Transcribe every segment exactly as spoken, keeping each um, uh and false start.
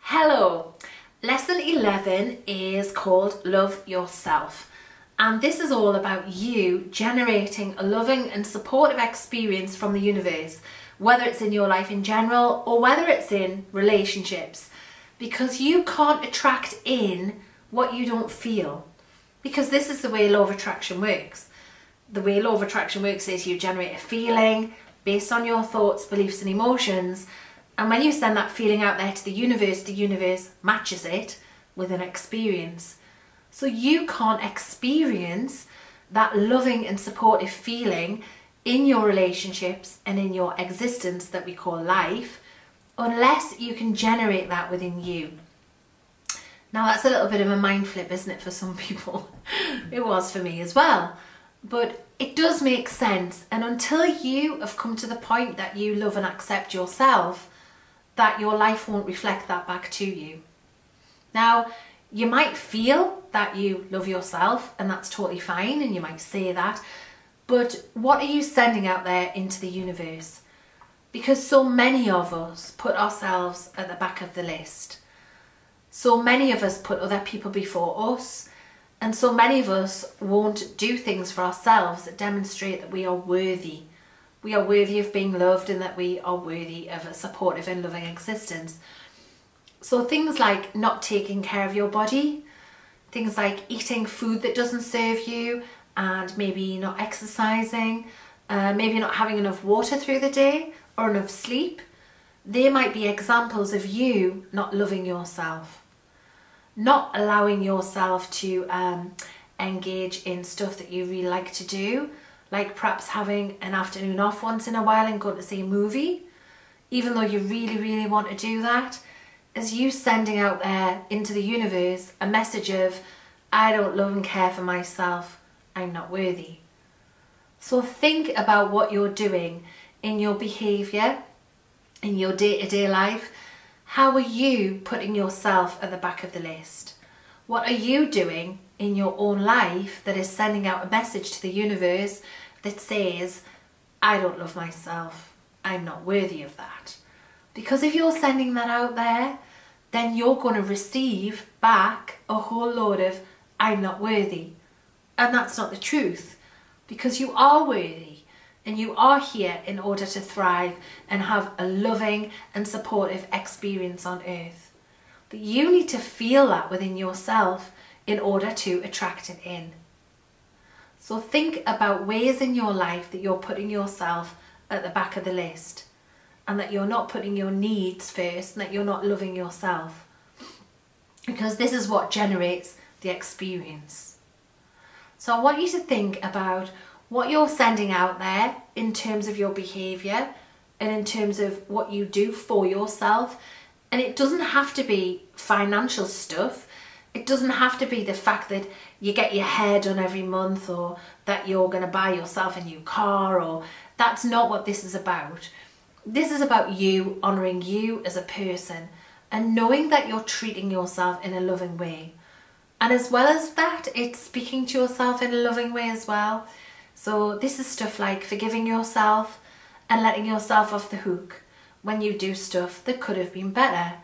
Hello! Lesson eleven is called Love Yourself, and this is all about you generating a loving and supportive experience from the universe, whether it's in your life in general or whether it's in relationships, because you can't attract in what you don't feel, because this is the way law of attraction works. The way law of attraction works is you generate a feeling based on your thoughts, beliefs and emotions, and when you send that feeling out there to the universe, the universe matches it with an experience. So you can't experience that loving and supportive feeling in your relationships and in your existence that we call life unless you can generate that within you. Now that's a little bit of a mind flip, isn't it, for some people? It was for me as well. But it does make sense, and until you have come to the point that you love and accept yourself, that your life won't reflect that back to you. Now, you might feel that you love yourself, and that's totally fine, and you might say that, but what are you sending out there into the universe? Because so many of us put ourselves at the back of the list. So many of us put other people before us, and so many of us won't do things for ourselves that demonstrate that we are worthy. We are worthy of being loved and that we are worthy of a supportive and loving existence. So things like not taking care of your body, things like eating food that doesn't serve you, and maybe not exercising, uh, maybe not having enough water through the day or enough sleep, they might be examples of you not loving yourself. Not allowing yourself to um, engage in stuff that you really like to do, like perhaps having an afternoon off once in a while and going to see a movie, even though you really, really want to do that, is you sending out there into the universe a message of, I don't love and care for myself, I'm not worthy. So think about what you're doing in your behaviour, in your day-to-day life. How are you putting yourself at the back of the list? What are you doing in your own life that is sending out a message to the universe that says, I don't love myself, I'm not worthy of that? Because if you're sending that out there, then you're going to receive back a whole load of, I'm not worthy. And that's not the truth, because you are worthy. And you are here in order to thrive and have a loving and supportive experience on earth. But you need to feel that within yourself in order to attract it in. So think about ways in your life that you're putting yourself at the back of the list, and that you're not putting your needs first, and that you're not loving yourself. Because this is what generates the experience. So I want you to think about what you're sending out there in terms of your behaviour and in terms of what you do for yourself. And it doesn't have to be financial stuff. It doesn't have to be the fact that you get your hair done every month, or that you're going to buy yourself a new car, or that's not what this is about. This is about you honouring you as a person and knowing that you're treating yourself in a loving way. And as well as that, it's speaking to yourself in a loving way as well. So this is stuff like forgiving yourself and letting yourself off the hook when you do stuff that could have been better.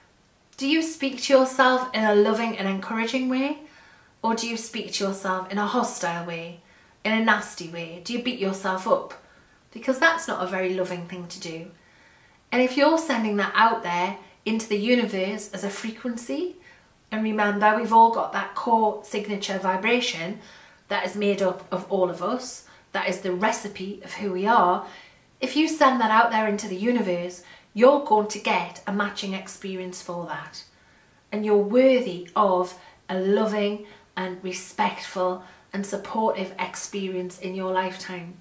Do you speak to yourself in a loving and encouraging way? Or do you speak to yourself in a hostile way, in a nasty way? Do you beat yourself up? Because that's not a very loving thing to do. And if you're sending that out there into the universe as a frequency, and remember, we've all got that core signature vibration that is made up of all of us, that is the recipe of who we are. If you send that out there into the universe, you're going to get a matching experience for that. And you're worthy of a loving and respectful and supportive experience in your lifetime.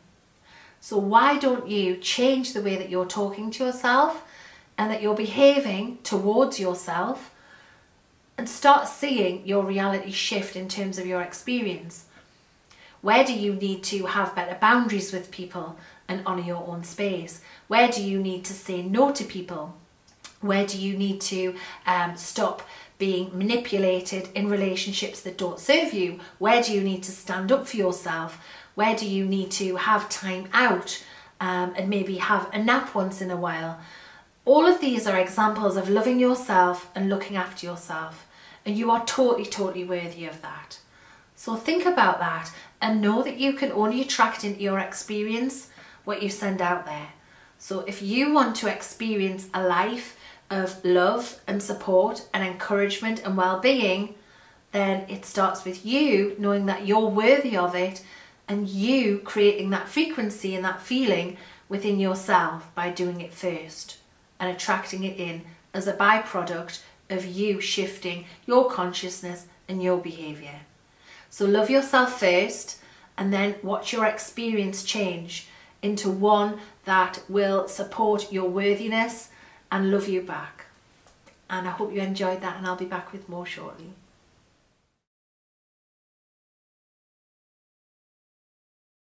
So why don't you change the way that you're talking to yourself and that you're behaving towards yourself, and start seeing your reality shift in terms of your experience? Where do you need to have better boundaries with people and honour your own space? Where do you need to say no to people? Where do you need to um, stop being manipulated in relationships that don't serve you? Where do you need to stand up for yourself? Where do you need to have time out um, and maybe have a nap once in a while? All of these are examples of loving yourself and looking after yourself, and you are totally, totally worthy of that. So think about that and know that you can only attract into your experience what you send out there. So if you want to experience a life of love and support and encouragement and well-being, then it starts with you knowing that you're worthy of it and you creating that frequency and that feeling within yourself by doing it first and attracting it in as a byproduct of you shifting your consciousness and your behaviour. So love yourself first and then watch your experience change into one that will support your worthiness and love you back. And I hope you enjoyed that, and I'll be back with more shortly.